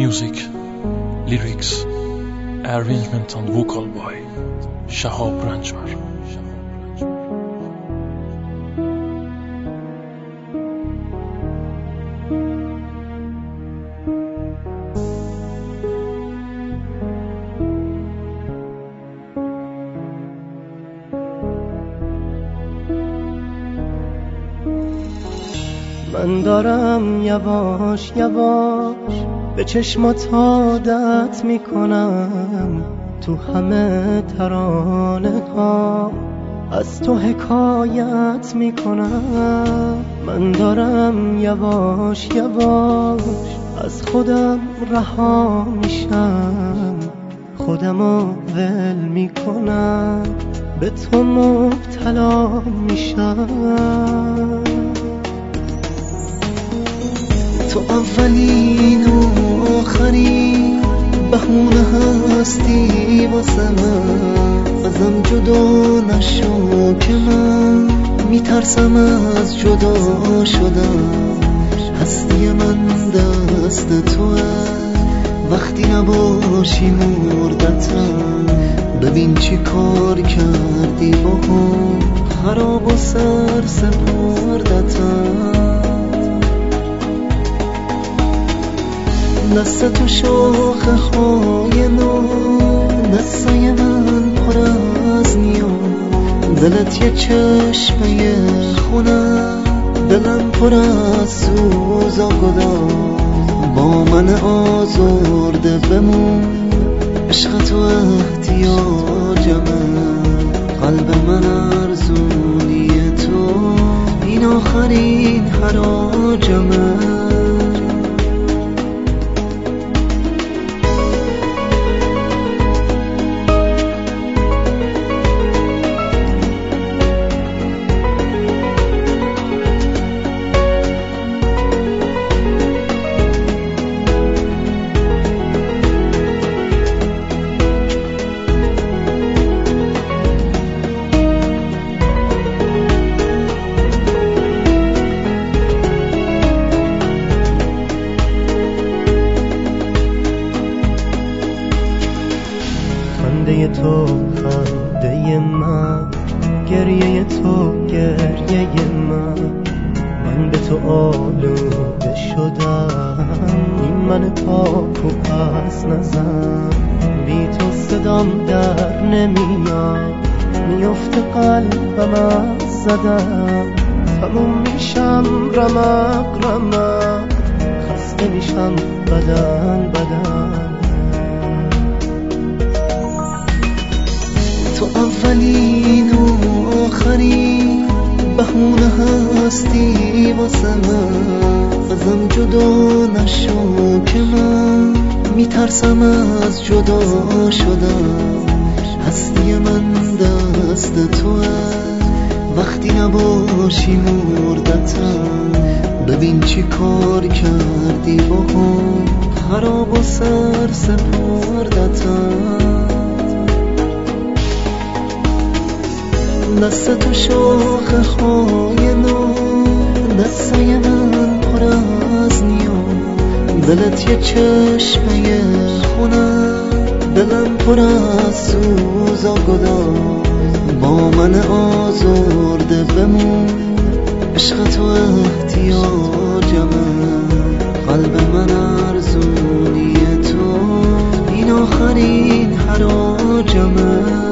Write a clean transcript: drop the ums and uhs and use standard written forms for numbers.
Music, lyrics, arrangement and vocal by Shahab Ranjwar. من دارم یواش یواش به چشمات عادت میکنم، تو همه ترانه ها از تو حکایت میکنم. من دارم یواش یواش از خودم رها میشم، خودمو ول میکنم، به تو مبتلا میشم. تو اولین و آخرین بهونه هستی واسه من، ازم جدا نشو که من میترسم از جدا شدن. هستی من دست توه، وقتی نباشی مردتم. ببین چی کار کردی باهم، خراب و سر سپردتم. دست تو شاخه های نو، دستای من پر از نیام. دلت یه چشمه خونه، دلم پر از سوز و گداز. با من آزرده بمون، عشق تو احتیاجمه. قلب من ارزونی تو، این آخرین حراجمه. خنده تو خنده من، گریه تو گریه من به تو آلوده شدم. این من پاک و پس نزن، بی تو صدام در نمیاد. میفته قلبم از زدم، تموم میشم رمق رمق، خسته میشم بدن بدن. تو اولین و آخرین بهونه هستی واسه من، ازم جدا نشو که من میترسم از جدا شدن. هستی من دست توه، وقتی نباشی مردتم. ببین چی کار کردی باهم، خراب و سر سپردتم. دست تو شاخه های نو، دستای من پر از نیام. دلت یه چشمه خونه، دلم پر از سوز و گداز. با من آزرده بمون، عشق تو احتیاجمه. قلب من ارزونی تو، این آخرین حراجمه.